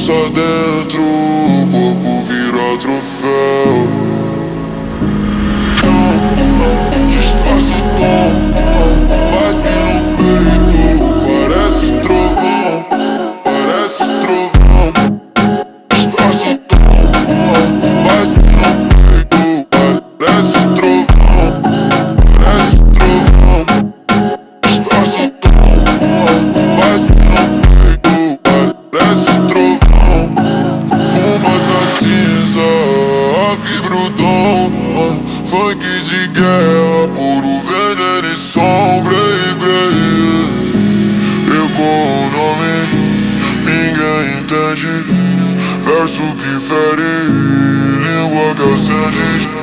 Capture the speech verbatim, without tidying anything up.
fumaça dentro, o corpo vira troféu. Disfarça o tom, bate no peito, parece trovão, parece trovão. Disfarça o tom, bate no peito, parece trovão, parece trovão. Disfarça o tom, bate no peito, parece trovão. Fumaça cinza, aqui grudão, funk de guerra, puro veneno e sombra, baby. Pegou o nome, ninguém entende. Verso que fere, língua que acende.